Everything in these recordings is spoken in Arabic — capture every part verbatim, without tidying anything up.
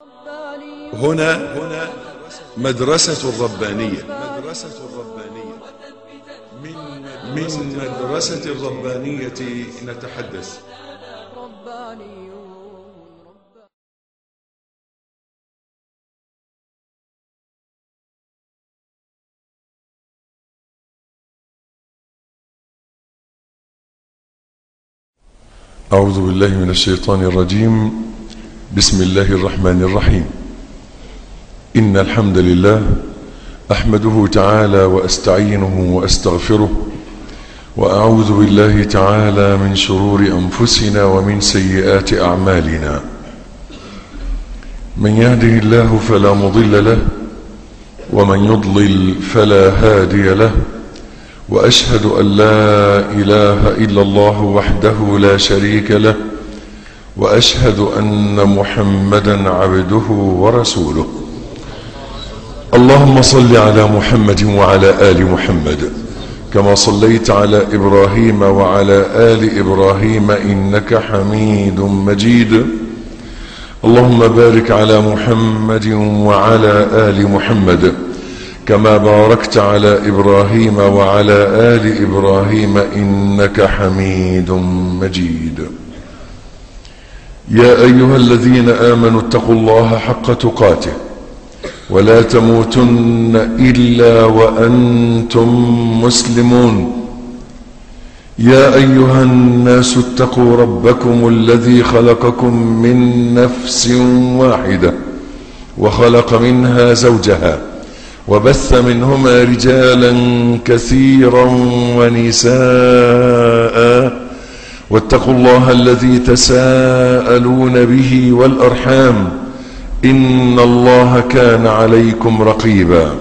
هنا هنا مدرسة الربانية مدرسة الربانية من مدرسة الربانية نتحدث. أعوذ بالله من الشيطان الرجيم. بسم الله الرحمن الرحيم. إن الحمد لله أحمده تعالى وأستعينه وأستغفره، وأعوذ بالله تعالى من شرور أنفسنا ومن سيئات أعمالنا. من يهده الله فلا مضل له، ومن يضلل فلا هادي له، وأشهد أن لا إله إلا الله وحده لا شريك له، وأشهد أن محمدا عبده ورسوله. اللهم صل على محمد وعلى آل محمد كما صليت على إبراهيم وعلى آل إبراهيم إنك حميد مجيد. اللهم بارك على محمد وعلى آل محمد كما باركت على إبراهيم وعلى آل إبراهيم إنك حميد مجيد. يا أيها الذين آمنوا اتقوا الله حق تقاته ولا تموتن إلا وأنتم مسلمون. يا أيها الناس اتقوا ربكم الذي خلقكم من نفس واحدة وخلق منها زوجها وبث منهما رجالا كثيرا ونساء، واتقوا الله الذي تساءلون به والأرحام إن الله كان عليكم رقيبا.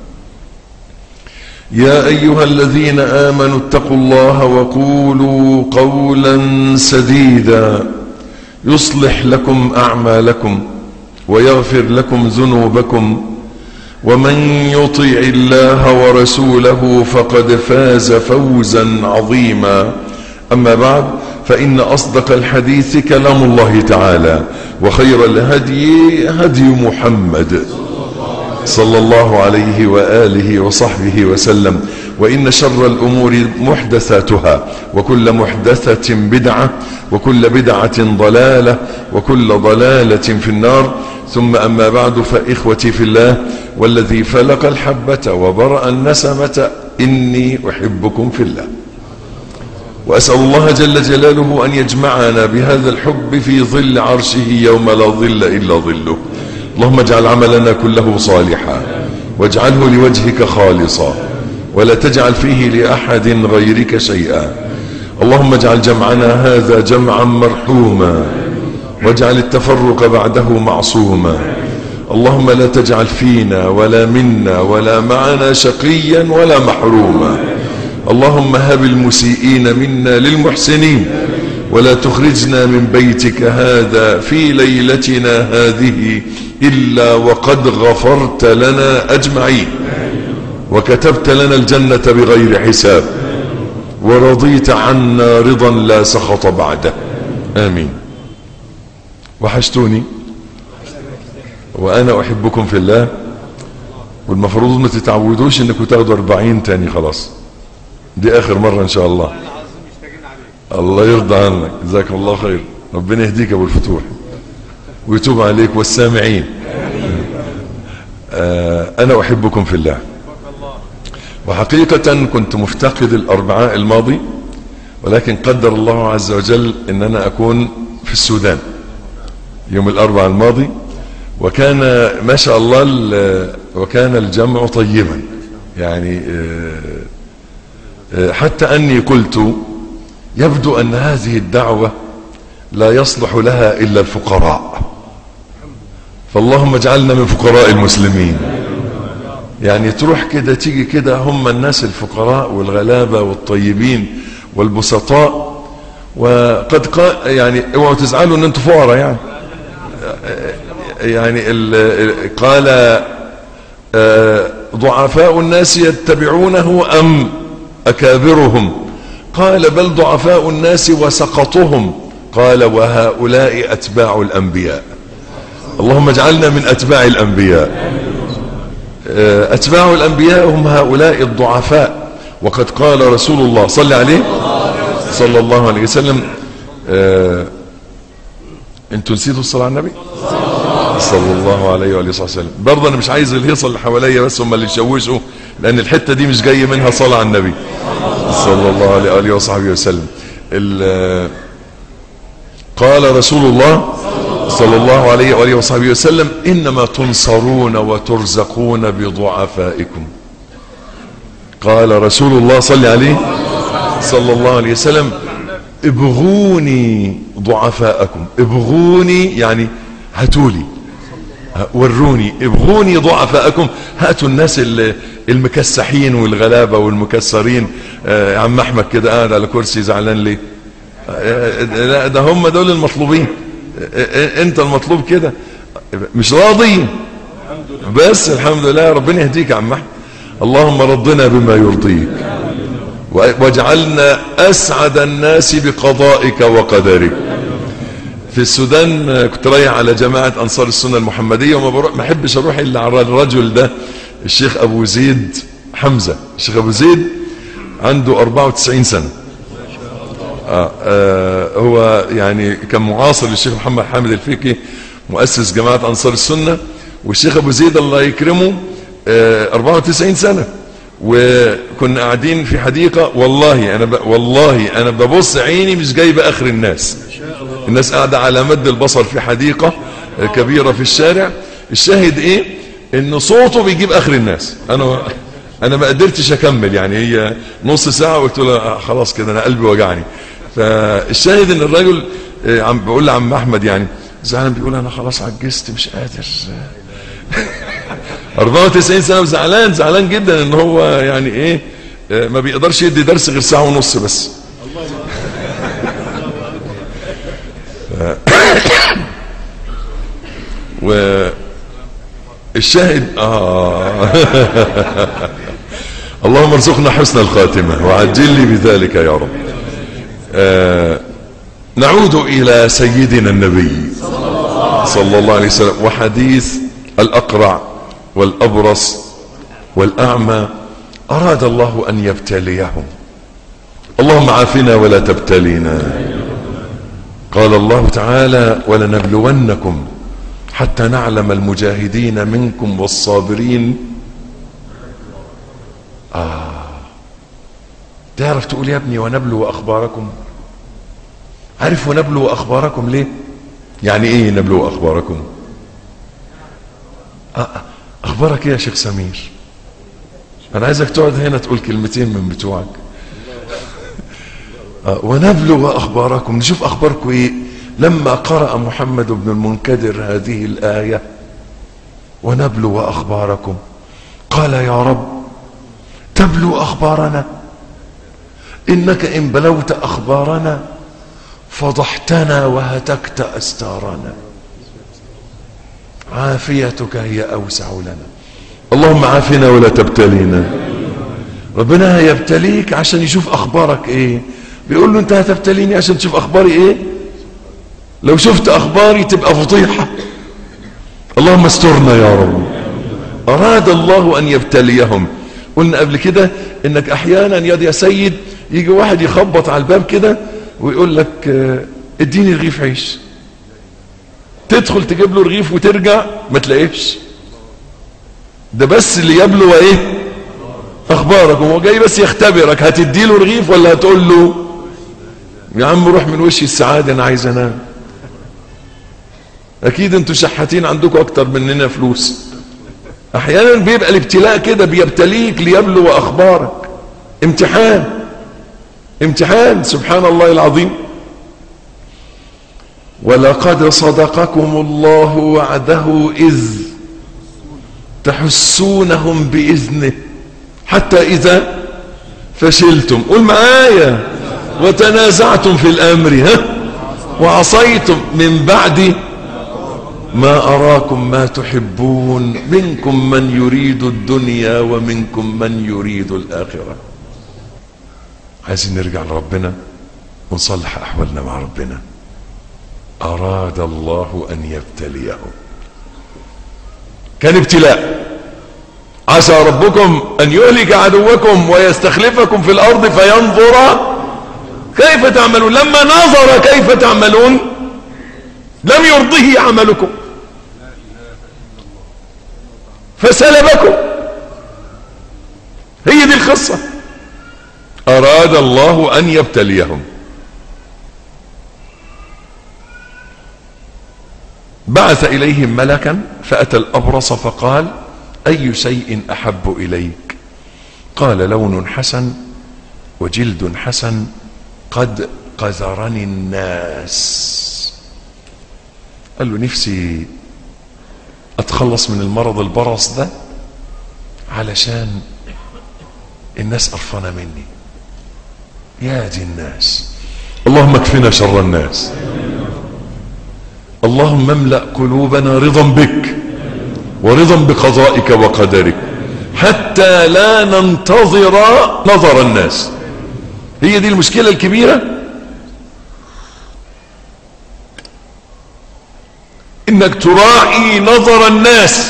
يا أيها الذين آمنوا اتقوا الله وقولوا قولا سديدا يصلح لكم أعمالكم ويغفر لكم ذنوبكم، ومن يطع الله ورسوله فقد فاز فوزا عظيما. أما بعد، فإن أصدق الحديث كلام الله تعالى، وخير الهدي هدي محمد صلى الله عليه وآله وصحبه وسلم. وإن شر الأمور محدثاتها، وكل محدثة بدعة، وكل بدعة ضلالة، وكل ضلالة في النار. ثم أما بعد، فإخوتي في الله والذي فلق الحبة وبرأ النسمة إني أحبكم في الله، وأسأل الله جل جلاله أن يجمعنا بهذا الحب في ظل عرشه يوم لا ظل إلا ظله. اللهم اجعل عملنا كله صالحا، واجعله لوجهك خالصا، ولا تجعل فيه لأحد غيرك شيئا. اللهم اجعل جمعنا هذا جمعا مرحوما، واجعل التفرق بعده معصوما. اللهم لا تجعل فينا ولا منا ولا معنا شقيا ولا محروما. اللهم هب المسيئين منا للمحسنين، ولا تخرجنا من بيتك هذا في ليلتنا هذه إلا وقد غفرت لنا أجمعين، وكتبت لنا الجنة بغير حساب، ورضيت عنا رضا لا سخط بعده. آمين. وحشتوني وأنا أحبكم في الله، والمفروض ما تتعودوش انكم تاخدوا أربعين تاني، خلاص دي آخر مرة إن شاء الله. الله يرضى عنك، جزاك الله خير. ربنا يهديك أبو الفتوح ويتوب عليك والسامعين. آه أنا أحبكم في الله. وحقيقة كنت مفتقد الأربعاء الماضي، ولكن قدر الله عز وجل أن أنا أكون في السودان يوم الأربعاء الماضي، وكان ما شاء الله وكان الجمع طيبا يعني. آه حتى أني قلت يبدو أن هذه الدعوة لا يصلح لها إلا الفقراء، فاللهم اجعلنا من فقراء المسلمين. يعني تروح كده تيجي كده، هم الناس الفقراء والغلابة والطيبين والبسطاء. وقد قال يعني اوعوا تزعلوا ان انتم فقراء، يعني يعني قال ضعفاء الناس يتبعونه أم أكابرهم؟ قال بل ضعفاء الناس وسقطهم. قال وهؤلاء أتباع الأنبياء. اللهم اجعلنا من أتباع الأنبياء. أتباع الأنبياء هم هؤلاء الضعفاء. وقد قال رسول الله صلى عليه صلى الله عليه وسلم، آه انتوا نسيتوا الصلاة على النبي صلى الله عليه وآله وسلم. برضه انا مش عايز الهيصة اللي حواليا بس هم اللي يشوشوا، لان الحتة دي مش جاي منها صلاة على النبي صلى الله عليه وآله وصحبه وسلم. قال رسول الله صلى الله عليه وآله وصحبه وسلم: إنما تنصرون وترزقون بضعفائكم. قال رسول الله صلى عليه صلى الله عليه وسلم: ابغوني ضعفاءكم. ابغوني يعني هاتولي، وروني، ابغوني ضعفاءكم. هاتوا الناس المكسحين والغلابة والمكسرين. آه عم احمد كده قاعد على كرسي زعلان ليه؟ آه لا ده هم دول المطلوبين. آه انت المطلوب كده مش راضي، بس الحمد لله. ربنا يهديك يا عم احمد. اللهم رضنا بما يرضيك واجعلنا اسعد الناس بقضائك وقدرك. في السودان كنت رايح على جماعة أنصار السنة المحمدية، وما بروح ما احبش اروح الا على الرجل ده، الشيخ ابو زيد حمزة. الشيخ ابو زيد عنده أربعة وتسعين سنة. آه آه هو يعني كان معاصر للشيخ محمد حامد الفقي مؤسس جماعة أنصار السنة. والشيخ ابو زيد الله يكرمه آه أربعة وتسعين سنة. وكنا قاعدين في حديقة، والله انا ب... والله انا ببص عيني مش جايبه اخر الناس. الناس قاعدة على مد البصر في حديقة كبيرة في الشارع. الشاهد ايه؟ ان صوته بيجيب اخر الناس. انا انا ما قدرتش اكمل، يعني هي نص ساعة وقلت له خلاص كده انا قلبي وجعني. فالشاهد ان الراجل عم بيقول لعم احمد يعني زعلان، بيقول انا خلاص عجزت مش قادر. أربعة وتسعين سنة وزعلان، زعلان جدا ان هو يعني ايه ما بيقدرش يدي درس غير ساعة ونص بس. والشاهد آه اللهم ارزقنا حسن الخاتمة وعجل لي بذلك يا رب. آه نعود إلى سيدنا النبي صلى الله عليه وسلم وحديث الأقرع والأبرص والأعمى. أراد الله أن يبتليهم. اللهم عافنا ولا تبتلينا. قال الله تعالى: ولنبلونكم حتى نعلم المجاهدين منكم والصابرين. آه تعرف تقول يا ابني ونبلو أخباركم؟ عارف ونبلو أخباركم ليه؟ يعني ايه نبلو أخباركم؟ آه أخبارك ايه يا شيخ سمير؟ أنا عايزك تقعد هنا تقول كلمتين من بتوعك. آه ونبلو أخباركم، نشوف أخباركم ايه. لما قرأ محمد بن المنكدر هذه الآية ونبلو أخباركم قال: يا رب تبلو أخبارنا، إنك إن بلوت أخبارنا فضحتنا وهتكت أستارنا، عافيتك هي أوسع لنا. اللهم عافنا ولا تبتلينا. ربنا هيبتليك عشان يشوف أخبارك إيه. بيقول له أنت هتبتليني عشان تشوف أخباري إيه؟ لو شفت أخباري تبقى فضيحة. اللهم استرنا يا رب. أراد الله أن يبتليهم. قلنا قبل كده إنك أحيانا يا سيد يجي واحد يخبط على الباب كده ويقول لك اديني رغيف عيش، تدخل تجيب له رغيف وترجع ما تلاقيش. ده بس اللي يبلو ايه اخبارك، هو جاي بس يختبرك هتدي له رغيف ولا هتقول له يا عم روح من وشي السعاده انا عايز انام. اكيد انتوا شحاتين عندكم اكتر مننا فلوس. احيانا بيبقى الابتلاء كده بيبتليك ليبلو اخبارك. امتحان امتحان سبحان الله العظيم. ولقد صدقكم الله وعده إذ تحسونهم بإذنه حتى إذا فشلتم، قل معايا، وتنازعتم في الأمر ها وعصيتم من بعد ما أراكم ما تحبون منكم من يريد الدنيا ومنكم من يريد الآخرة. عايزين نرجع لربنا ونصلح أحوالنا مع ربنا. أراد الله أن يبتليهم. كان ابتلاء. عسى ربكم أن يهلك عدوكم ويستخلفكم في الأرض فينظر كيف تعملون. لما نظر كيف تعملون لم يرضه عملكم فسلبكم. هي دي القصة. أراد الله أن يبتليهم. بعث إليهم ملكا فأتى الأبرص فقال أي شيء أحب إليك؟ قال لون حسن وجلد حسن قد قذرني الناس. قال له نفسي أتخلص من المرض البرص ده علشان الناس قرفانة مني. يا دي الناس. اللهم اكفنا شر الناس. اللهم املأ قلوبنا رضا بك ورضا بقضائك وقدرك حتى لا ننتظر نظر الناس. هي دي المشكلة الكبيرة، انك تراعي نظر الناس،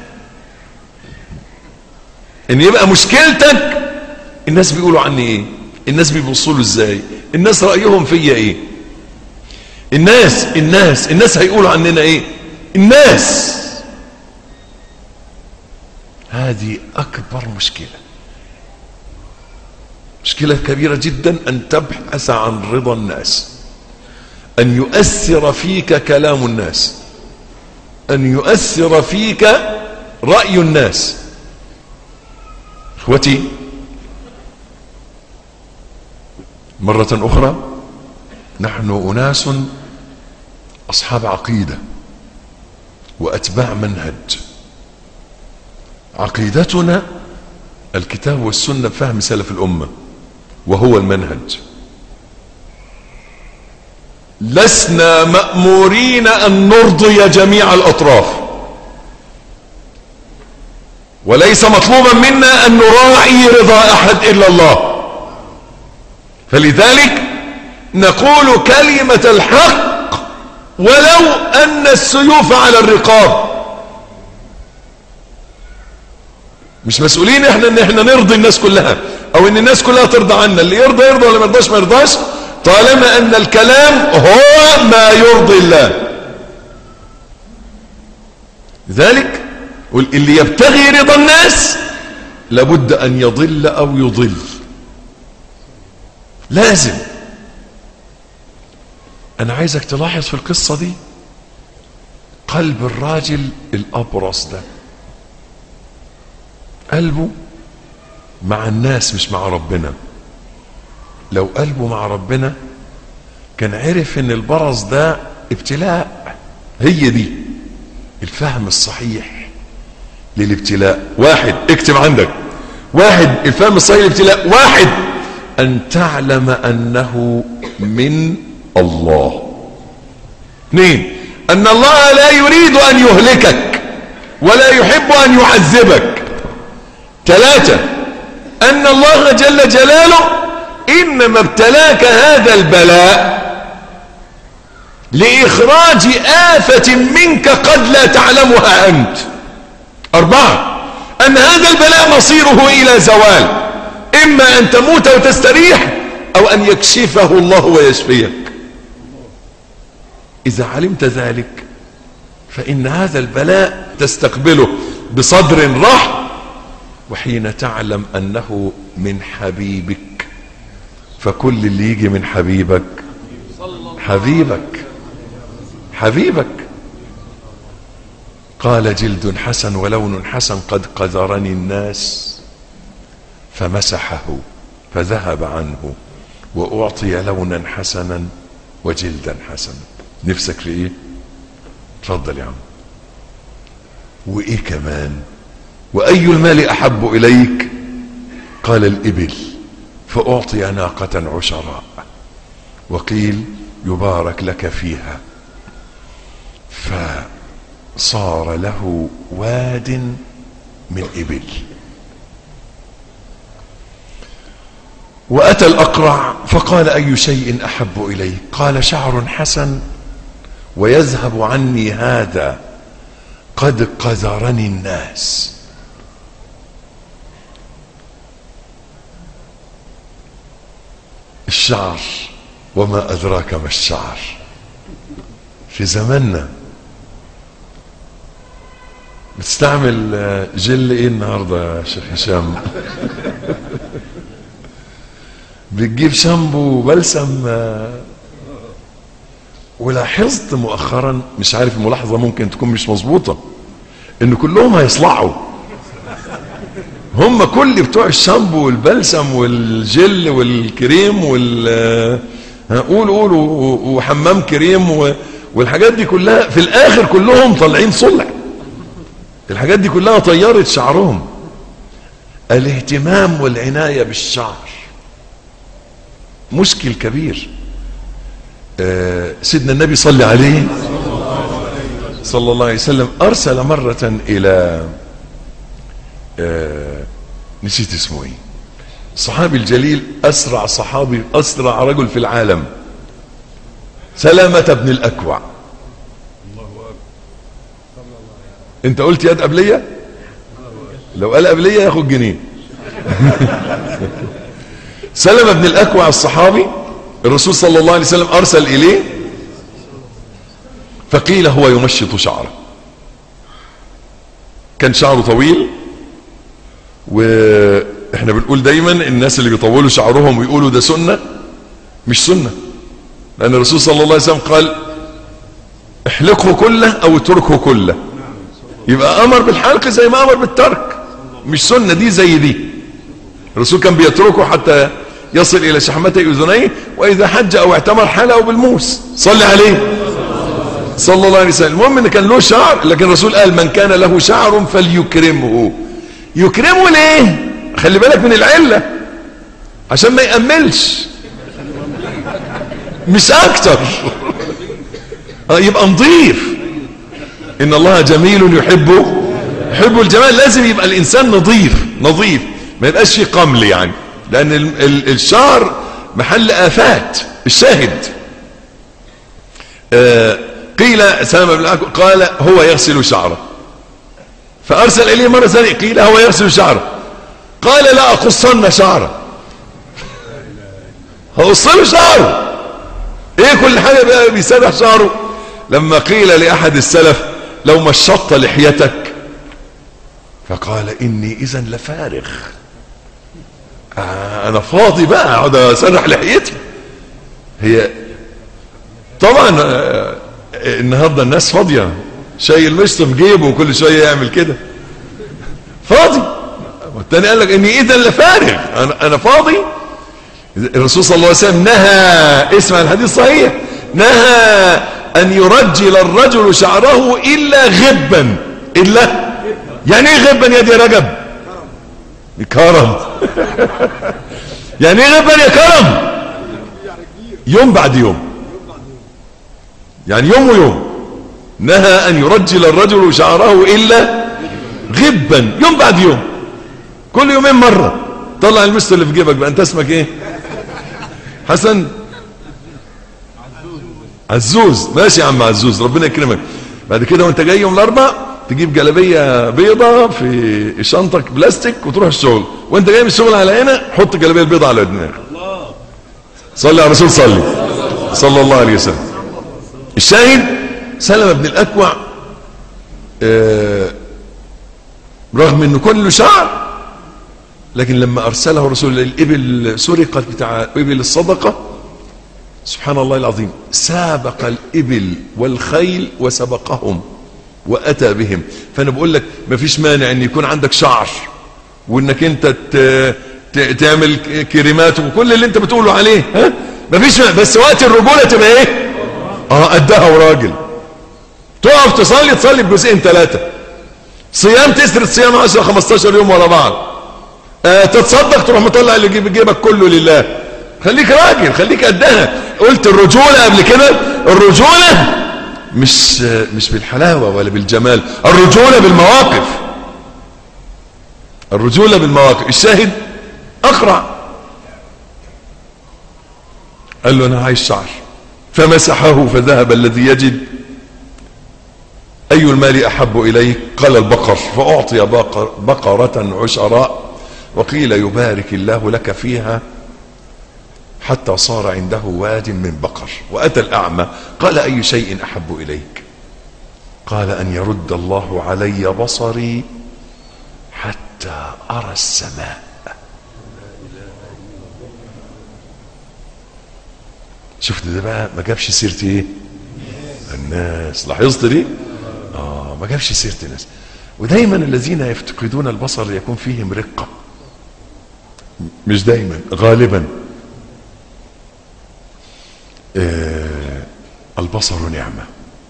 ان يبقى مشكلتك الناس بيقولوا عني ايه، الناس بيبصوا له ازاي، الناس رأيهم فيا ايه، الناس الناس الناس هيقولوا عننا ايه، الناس. هذه اكبر مشكلة، مشكلة كبيرة جدا، ان تبحث عن رضا الناس، ان يؤثر فيك كلام الناس، ان يؤثر فيك رأي الناس. اخوتي، مرة اخرى نحن اناس اصحاب عقيدة واتباع منهج. عقيدتنا الكتاب والسنة بفهم سلف الامة وهو المنهج. لسنا مأمورين ان نرضي جميع الاطراف، وليس مطلوبا منا ان نراعي رضا احد الا الله. فلذلك نقول كلمة الحق ولو ان السيوف على الرقاب. مش مسؤولين احنا ان احنا نرضي الناس كلها او ان الناس كلها ترضى عنا. اللي يرضى يرضى ولا ما يرضاش ما يرضاش، طالما ان الكلام هو ما يرضي الله. لذلك اللي يبتغي رضا الناس لابد ان يضل او يضل، لازم. انا عايزك تلاحظ في القصة دي قلب الراجل الابرص ده، قلبه مع الناس مش مع ربنا. لو قلبه مع ربنا كان عرف ان البرص ده ابتلاء. هي دي الفهم الصحيح للابتلاء. واحد، اكتب عندك، واحد الفهم الصحيح للابتلاء، واحد ان تعلم انه من الله. اثنين، ان الله لا يريد ان يهلكك ولا يحب ان يعذبك. ثلاثة، ان الله جل جلاله انما ابتلاك هذا البلاء لاخراج آفة منك قد لا تعلمها انت. اربعة، ان هذا البلاء مصيره الى زوال، اما ان تموت وتستريح او ان يكشفه الله ويشفيك. اذا علمت ذلك فان هذا البلاء تستقبله بصدر رحب، وحين تعلم انه من حبيبك، فكل اللي يجي من حبيبك حبيبك حبيبك. قال جلد حسن ولون حسن قد قذرني الناس، فمسحه فذهب عنه واعطي لونا حسنا وجلدا حسنا. نفسك في ايه؟ اتفضل يا عم. وايه كمان؟ واي المال احب اليك؟ قال الابل، فاعطي ناقة عشراء، وقيل يبارك لك فيها، فصار له واد من ابل. واتى الاقرع فقال اي شيء احب اليك؟ قال شعر حسن ويذهب عني هذا قد قذرني الناس. الشعر، وما أدراك ما الشعر. في زماننا بتستعمل جل ايه النهارده يا شيخ هشام؟ بتجيب شامبو وبلسم. ولاحظت مؤخرا، مش عارف الملاحظه ممكن تكون مش مظبوطه، ان كلهم هيصلعوا. هم كل بتوع الشامبو والبلسم والجل والكريم وال قول قول وحمام كريم والحاجات دي كلها، في الاخر كلهم طالعين صلع. الحاجات دي كلها طيرت شعرهم. الاهتمام والعناية بالشعر مشكل كبير. آه سيدنا النبي صلى عليه صلى الله عليه وسلم ارسل مرة الى آه نسيت اسمه ايه، الصحابي الجليل، اسرع صحابي، اسرع رجل في العالم، سلامة بن الاكوع. انت قلت يد قبلية؟ لو قال قبلية ياخد جنيه. سلمة بن الاكوع الصحابي، الرسول صلى الله عليه وسلم ارسل اليه، فقيل هو يمشط شعره. كان شعره طويل، واحنا بنقول دايما الناس اللي بيطولوا شعرهم ويقولوا ده سنة، مش سنة، لان الرسول صلى الله عليه وسلم قال احلقه كله او اتركه كله. يبقى امر بالحلق زي ما امر بالترك، مش سنة دي زي دي. الرسول كان بيتركه حتى يصل الى شحمتي اذنيه، واذا حج او اعتمر حلقه بالموس. صلي عليه صلى الله عليه وسلم. المهم ان كان له شعر، لكن الرسول قال من كان له شعر فليكرمه. يكرمه ليه؟ خلي بالك من العلة، عشان ما يأملش، مش اكتر. يبقى نظيف. ان الله جميل يحبه يحب الجمال. لازم يبقى الانسان نظيف نظيف، ما يبقاش فيه قمل يعني، لان الشعر محل آفات. الشاهد آه قيل سلمة بن الأكوع قال هو يغسل شعره، فارسل اليه مرة ثانية قيل هو يغسل شعره، قال لا اقصن شعره. هقصله شعره ايه؟ كل حاجة بقى بيسرح شعره. لما قيل لأحد السلف لو مشطت لحيتك، فقال إني إذن لفارغ. آه أنا فاضي بقى أقعد أسرح لحيتي. هي طبعا آه النهاردة الناس فاضية، شايل مشط في جيبه وكل شوية يعمل كده، فاضي. والتاني قال لك إني إذن لفارغ، أنا, أنا فاضي. الرسول صلى الله عليه وسلم نهى، اسمع الحديث صحيح، نهى أن يرجل الرجل شعره إلا غبا. إلا يعني ايه غبا يا دي رجب؟ كرم. يعني ايه غبا يا كرم؟ يوم بعد يوم، يعني يوم ويوم. نهى أن يرجل الرجل شعره إلا غبا، يوم بعد يوم، كل يومين مرة. طلع المست اللي في جيبك بقى. انت اسمك ايه؟ حسن عزوز. ماشي يا عم عزوز، ربنا يكرمك. بعد كده وانت جاي يوم الاربع تجيب جلابيه بيضه في شنطك بلاستيك وتروح الشغل، وانت جاي من الشغل على هنا حط الجلابيه البيضه على دماغك. صلي على الرسول، صلي صلى الله عليه وسلم. الشاهد سلمة بن الاكوع آه رغم انه كله شعر، لكن لما ارسله الرسول الابل سرقت بتاع ابل الصدقه، سبحان الله العظيم، سابق الإبل والخيل وسبقهم وأتى بهم. فأنا بقول لك مفيش مانع أن يكون عندك شعر، وأنك أنت تعمل كريمات وكل اللي أنت بتقوله عليه، ها؟ مفيش مانع، بس وقت الرجولة تبقى إيه؟ آه قدها وراجل. تقف تصلي تصلي بجزئين ثلاثة، صيام تسرد صيام عشرة خمستاشر يوم ورا بعض، آه تتصدق تروح مطلع اللي جيبك كله لله. خليك راجل، خليك قدها. قلت الرجولة قبل كده، الرجولة مش مش بالحلاوة ولا بالجمال، الرجولة بالمواقف، الرجولة بالمواقف. الشاهد أقرع، قال له أنا عايز شعر، فمسحه فذهب الذي يجد أي المال أحب إليك؟ قال البقر، فأعطي بقر بقرة عشراء وقيل يبارك الله لك فيها، حتى صار عنده واد من بقر. وأتى الأعمى قال أي شيء أحب إليك؟ قال أن يرد الله علي بصري حتى أرى السماء. شفت ده بقى؟ ما جابش سيرة ايه؟ الناس. لاحظت دي؟ اه ما جابش سيرة الناس. ودايما الذين يفتقدون البصر يكون فيهم رقة، مش دايما، غالبا. آه البصر نعمة.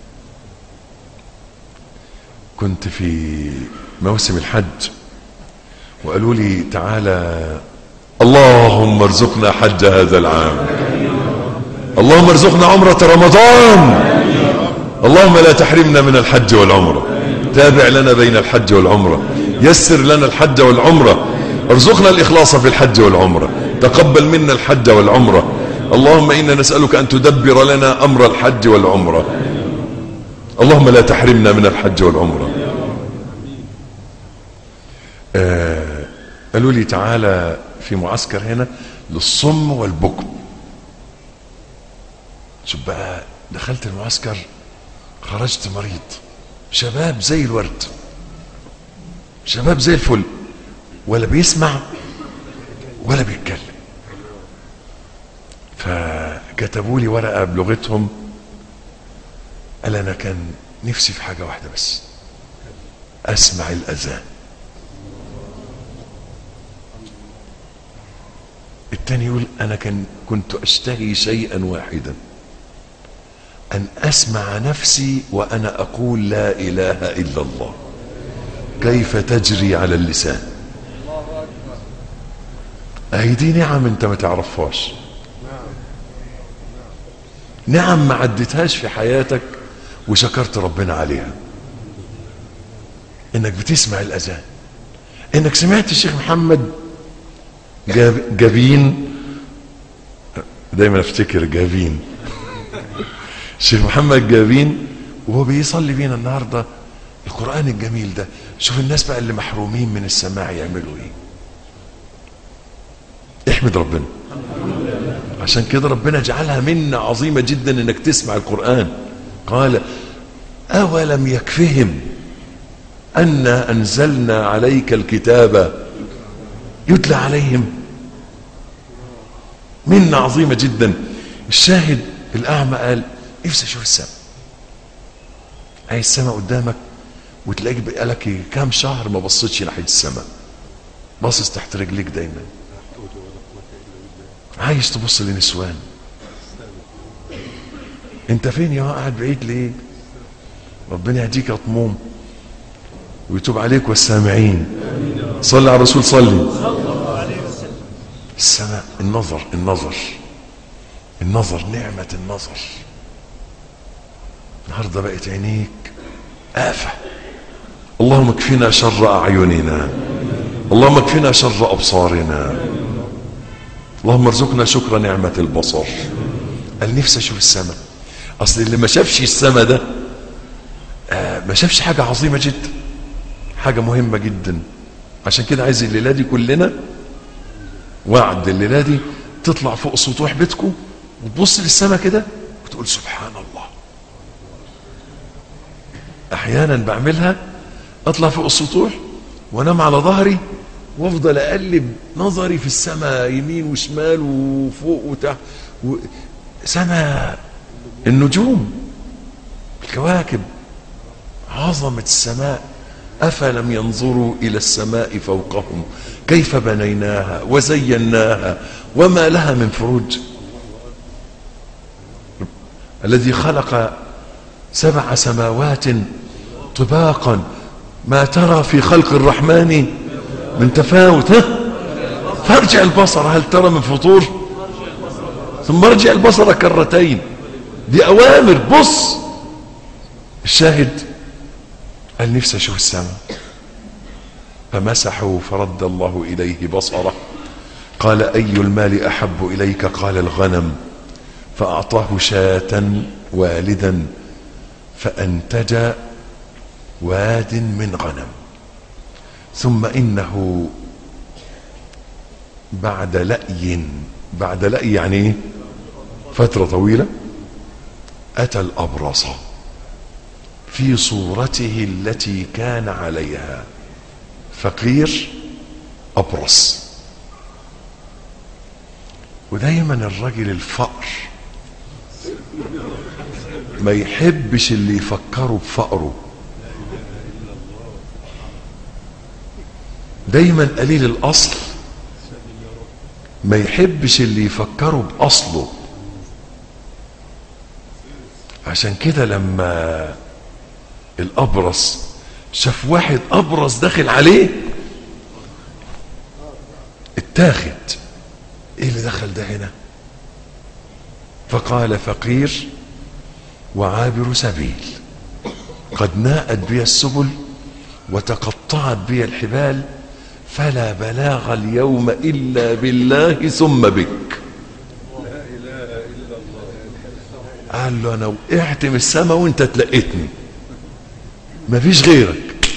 كنت في موسم الحج وقالوا لي تعالى اللهم ارزقنا حج هذا العام، اللهم ارزقنا عمرة رمضان، اللهم لا تحرمنا من الحج والعمرة، تابع لنا بين الحج والعمرة، يسر لنا الحج والعمرة، ارزقنا الإخلاص في الحج والعمرة، تقبل منا الحج والعمرة، اللهم إنا نسألك أن تدبر لنا أمر الحج والعمرة، اللهم لا تحرمنا من الحج والعمرة. آه قالوا لي تعالى في معسكر هنا للصم والبكم. شوف بقى، دخلت المعسكر خرجت مريض، شباب زي الورد، شباب زي الفل، ولا بيسمع ولا بيتكلم. فكتبوا لي ورقة بلغتهم، قال انا كان نفسي في حاجة واحدة بس، اسمع الاذان. التاني يقول انا كان كنت اشتهي شيئا واحدا، ان اسمع نفسي وانا اقول لا اله الا الله كيف تجري على اللسان. اهي دي نعم انت ما تعرفهاش، نعم ما عدتهاش في حياتك وشكرت ربنا عليها. انك بتسمع الاذان، انك سمعت الشيخ محمد جاب جابين، دايما افتكر جابين الشيخ محمد جابين وهو بيصلي بينا النهارده القرآن الجميل ده. شوف الناس بقى اللي محرومين من السماع يعملوا ايه. احمد ربنا، عشان كده ربنا جعلها منة عظيمة جدا انك تسمع القرآن. قال اولم يكفهم انا انزلنا عليك الكتاب يتلى عليهم. منة عظيمة جدا. الشاهد الاعمى قال نفسي اشوف السماء. هاي السماء قدامك وتلاقيك بقالك كام شهر ما بصيتش ناحية السماء، باصص تحت رجليك دايما، عايز تبص لنسوان. انت فين يا قاعد بعيد ليه؟ ربنا يهديك يا طموم ويتوب عليك والسامعين. صلي على الرسول، صلي. السماء، النظر، النظر النظر نعمة النظر. النهارده بقت عينيك آفة. اللهم اكفنا شر أعيننا، اللهم اكفنا شر أبصارنا، اللهم ارزقنا شكر نعمة البصر. قال نفسي اشوف السماء. اصل اللي ما شافش السماء ده آه ما شافش حاجة عظيمة جدا، حاجة مهمة جدا. عشان كده عايز الليلة دي كلنا وعد، الليلة دي تطلع فوق سطوح بيتكم وتبص للسماء كده وتقول سبحان الله. احيانا بعملها، اطلع فوق السطوح وانام على ظهري وافضل اقلب نظري في السماء يمين وشمال وفوق وتحت و... سماء النجوم، الكواكب، عظمة السماء. افلم ينظروا الى السماء فوقهم كيف بنيناها وزيناها وما لها من فروج. الذي خلق سبع سماوات طباقا ما ترى في خلق الرحمن من تفاوت. ها فارجع البصر هل ترى من فطور ثم ارجع البصر كرتين. دي اوامر، بص. الشاهد قال نفسي اشوف السماء، فمسحوا فرد الله اليه بصره. قال اي المال احب اليك؟ قال الغنم. فاعطاه شاة والدا فانتج واد من غنم. ثم إنه بعد لأي، بعد لأي يعني ايه؟ فترة طويلة، أتى الأبرص في صورته التي كان عليها، فقير أبرص. ودايما الرجل الفقر ما يحبش اللي يفكروا بفقره، دايما قليل الأصل ما يحبش اللي يفكروا بأصله. عشان كده لما الأبرص شاف واحد أبرص داخل عليه اتاخد، ايه اللي دخل ده هنا؟ فقال فقير وعابر سبيل، قد ناءت بي السبل وتقطعت بي الحبال، فلا بلاغ اليوم إلا بالله ثم بك. قال له أنا وقعت من السماء وانت تلقيتني، مفيش غيرك.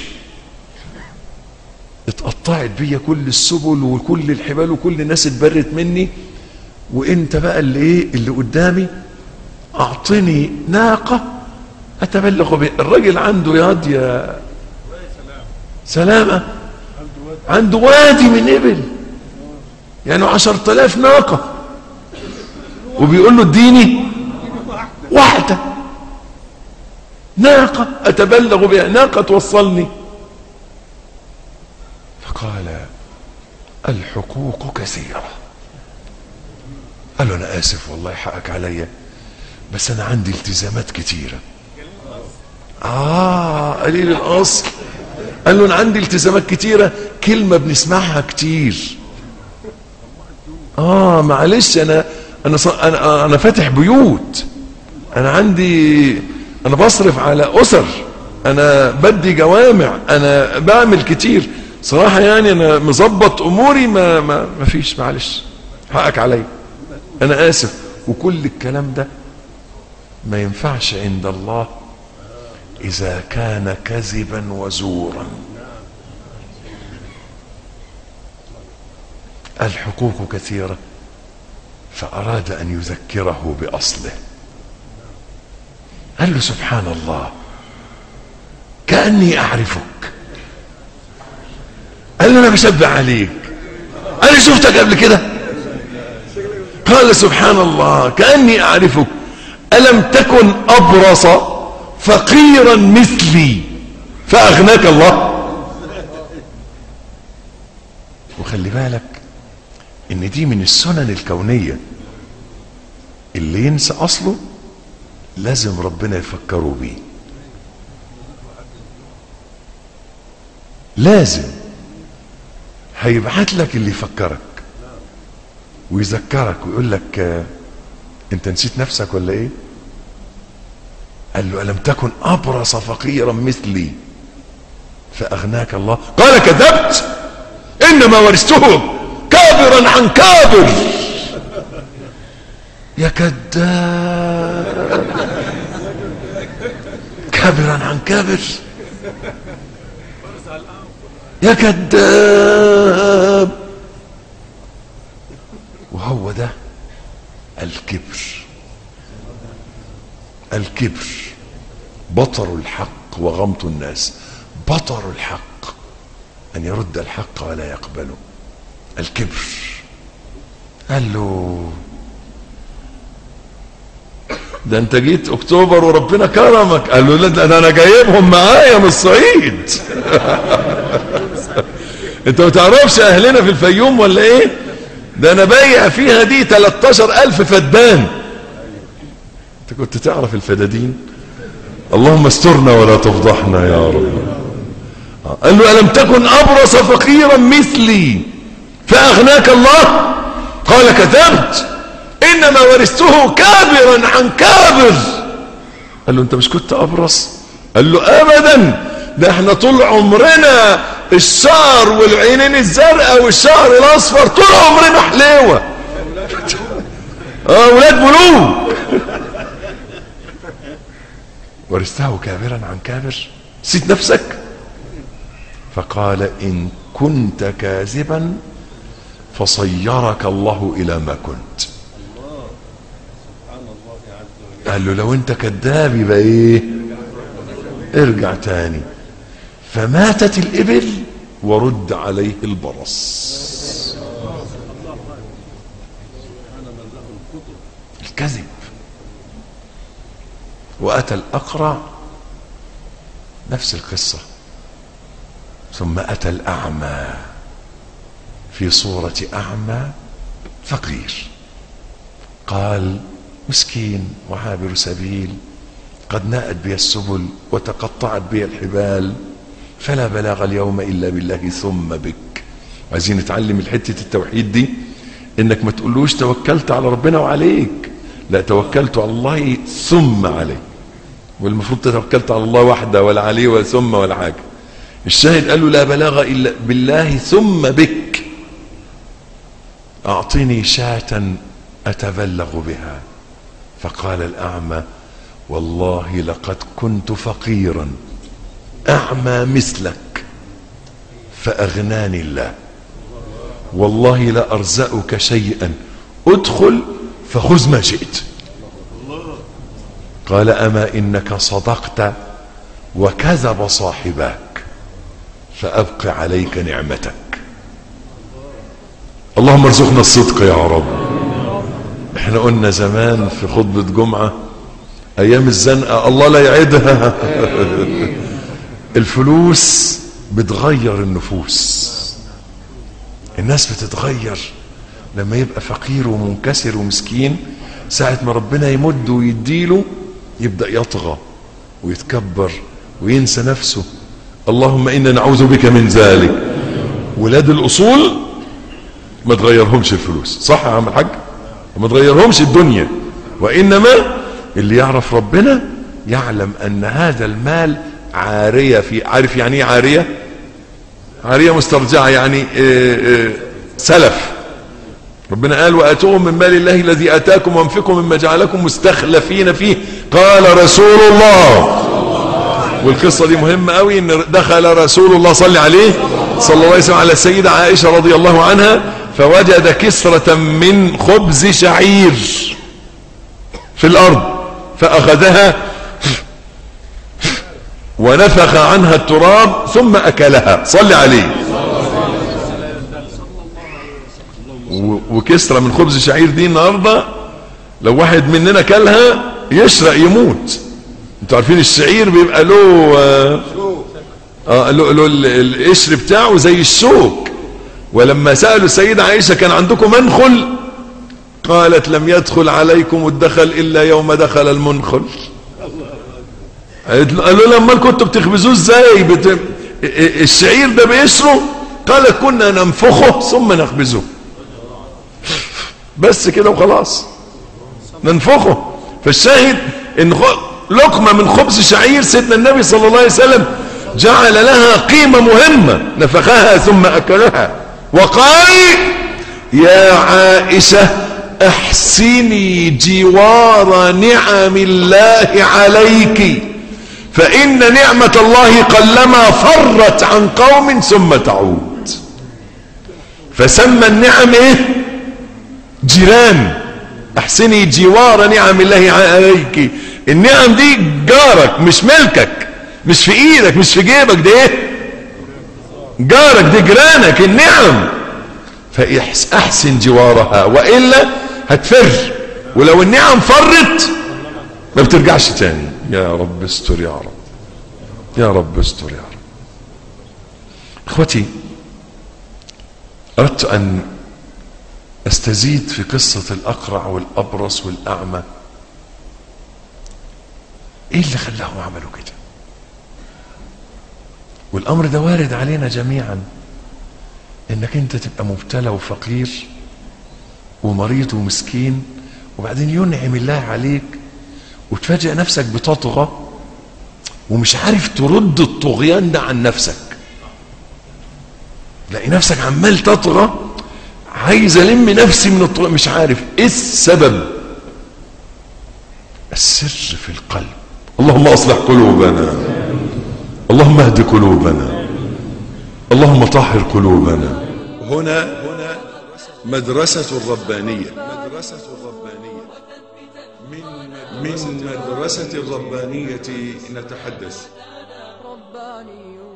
اتقطعت بي كل السبل وكل الحبال وكل الناس اتبرت مني، وانت بقى اللي ايه اللي قدامي. اعطني ناقة اتبلغ بها. الراجل عنده ياض يا سلامة، عنده وادي من ابل، يعني عشرة الاف ناقة، وبيقول له اديني واحدة ناقة اتبلغ بها، ناقة توصلني. فقال الحقوق كثيرة. قال له انا اسف والله حقك عليا، بس انا عندي التزامات كتيرة. اه قليل الاصل. قال له انا عندي التزامات كتيرة، كلمة بنسمعها كتير. اه معلش انا انا انا انا فاتح بيوت، انا عندي، انا بصرف على اسر، انا بدي جوامع، انا بعمل كتير صراحة، يعني انا مظبط اموري، ما ما ما فيش، معلش حقك علي، انا اسف. وكل الكلام ده ما ينفعش عند الله اذا كان كذبا وزورا. الحقوق كثيرة، فاراد ان يذكره باصله. قال له سبحان الله كأني اعرفك. قال له انا بشبع عليك، انا شفتك قبل كده. قال سبحان الله كأني اعرفك، ألم تكن أبرص فقيرا مثلي فأغناك الله. وخلي بالك ان دي من السنن الكونية، اللي ينسى اصله لازم ربنا يفكره بيه، لازم هيبعت لك اللي يفكرك ويذكرك ويقول لك آه انت نسيت نفسك ولا ايه؟ قال له ألم تكن أبرص فقيرا مثلي فأغناك الله. قال كذبت، إنما ورثته كابرا عن كابر. يا كذاب، كابرا عن كابر، يا كذاب. وهو ده الكبر. الكبر بطر الحق وغمط الناس. بطر الحق ان يرد الحق ولا يقبله، الكبر. قال له ده انت جيت اكتوبر وربنا كرمك. قال له لا ده انا جايبهم معايا من الصعيد. انت ما تعرفش اهلنا في الفيوم ولا ايه؟ ده انا بايع فيها دي تلتاشر الف فدان. انت كنت تعرف الفدادين؟ اللهم استرنا ولا تفضحنا يا رب. قال له ألم تكن أبرص فقيرا مثلي فأغناك الله. قال كذبت، إنما ورثته كابرا عن كابر. قال له أنت مش كنت أبرص؟ قال له أبدا، ده احنا طول عمرنا الشعر والعينين الزرقاء والشعر الأصفر طول عمرنا حليوة. اه ولاد ملوك. ورثته كابرا عن كابر. نسيت نفسك؟ فقال إن كنت كاذبا فصيرك الله إلى ما كنت. قال له لو انت كذاب يبقى ايه؟ ارجع تاني. فماتت الإبل ورد عليه البرص. الكذب. وأتى الأقرع نفس القصة. ثم أتى الأعمى في صورة أعمى فقير. قال مسكين وعابر سبيل، قد ناءت بي السبل وتقطعت بي الحبال، فلا بلاغ اليوم إلا بالله ثم بك. عايزين نتعلم الحتة التوحيد دي، انك ما تقولوش توكلت على ربنا وعليك، لا، توكلت على الله ثم عليه. والمفروض توكلت على الله وحده ولا عليه ولا ثم ولا حاجة. الشاهد قال له لا بلاغ إلا بالله ثم بك، أعطني شاة أتبلغ بها. فقال الأعمى والله لقد كنت فقيرا أعمى مثلك فأغناني الله، والله لا أرزقك شيئا، ادخل فخذ ما شئت. قال أما إنك صدقت وكذب صاحباك فأبق عليك نعمتك. اللهم ارزقنا الصدق يا رب. احنا قلنا زمان في خطبة جمعة ايام الزنقة الله لا يعيدها الفلوس بتغير النفوس. الناس بتتغير لما يبقى فقير ومنكسر ومسكين، ساعة ما ربنا يمد ويديله يبدأ يطغى ويتكبر وينسى نفسه. اللهم إنا نعوذ بك من ذلك. ولاد الأصول ما تغيرهمش الفلوس، صح يا عم الحاج؟ ما تغيرهمش الدنيا، وإنما اللي يعرف ربنا يعلم أن هذا المال عارية. في عارف يعني ايه عارية؟ عارية مسترجعة، يعني اه اه سلف. ربنا قال وآتوهم من مال الله الذي آتاكم وانفقوا مما جعلكم مستخلفين فيه قال رسول الله. والقصة دي مهمة قوي، ان دخل رسول الله صلى عليه صلى الله عليه وسلم على السيدة عائشة رضي الله عنها فوجد كسرة من خبز شعير في الأرض فأخذها ونفخ عنها التراب ثم أكلها صلى عليه. وكسرة من خبز شعير دي النهاردة لو واحد مننا كلها يشرق يموت. انتوا عارفين الشعير بيبقى له اه له, له القشر بتاعه زي الشوك. ولما سألوا السيدة عائشة كان عندكم منخل؟ قالت لم يدخل عليكم الدخل إلا يوم دخل المنخل. قالوا لما كنتوا بتخبزوه ازاي؟ بت... الشعير ده بقشره؟ قالت كنا ننفخه ثم نخبزه. بس كده وخلاص، ننفخه. فالشاهد ان لقمة من خبز شعير سيدنا النبي صلى الله عليه وسلم جعل لها قيمة مهمة، نفخها ثم أكلها وقال يا عائشة احسني جوار نعم الله عليك فإن نعمة الله قلما فرت عن قوم ثم تعود. فسمى النعم ايه؟ جيران. احسني جوار نعم الله عليك. النعم دي جارك مش ملكك، مش في ايدك، مش في جيبك، دي ايه؟ جارك، دي جيرانك النعم. فاحسن جوارها وإلا هتفر، ولو النعم فرت ما بترجعش تاني. يا رب استر يا رب، يا رب استر يا رب. اخوتي، اردت ان استزيد في قصة الاقرع والابرص والاعمى. ايه اللي خلاهم عملوا كده؟ والامر ده وارد علينا جميعا، انك انت تبقى مبتلى وفقير ومريض ومسكين، وبعدين ينعم الله عليك وتفاجئ نفسك بتطغى ومش عارف ترد الطغيان ده عن نفسك. تلاقي نفسك عمال تطغى، عايز الم نفسي من الطغيان، مش عارف ايه السبب. السر في القلب. اللهم اصلح قلوبنا. اللهم اهد قلوبنا، اللهم طهر قلوبنا. هنا مدرسة الربانية، مدرسة الربانية من مدرسة الربانية نتحدث.